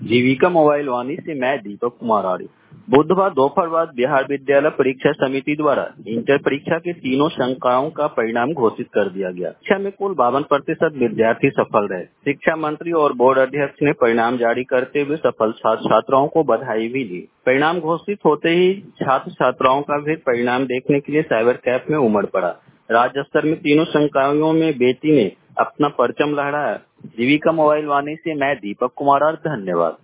जीविका mobile वाणी से मैं दीपक कुमार आर्य। बुधवार दोपहर बाद बिहार विद्यालय परीक्षा समिति द्वारा इंटर परीक्षा के तीनों संकायों का परिणाम घोषित कर दिया गया। परीक्षा में कुल 52% विद्यार्थी सफल रहे। शिक्षा मंत्री और बोर्ड अध्यक्ष ने परिणाम जारी करते हुए सफल छात्र छात्राओं को बधाई भी दी। परिणाम घोषित होते ही छात्र छात्राओं का भी परिणाम देखने के लिए साइबर कैफ में उमड़ पड़ा। राज्य स्तर में तीनों संकायों में बेटी ने अपना परचम लहराया। जीविका मोबाइल वाणी से मैं दीपक कुमार आर्य। धन्यवाद।